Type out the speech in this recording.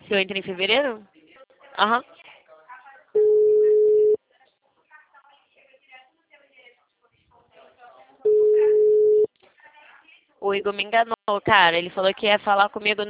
Se eu entro em fevereiro? Aham. O Igor me enganou, cara. Ele falou que ia falar comigo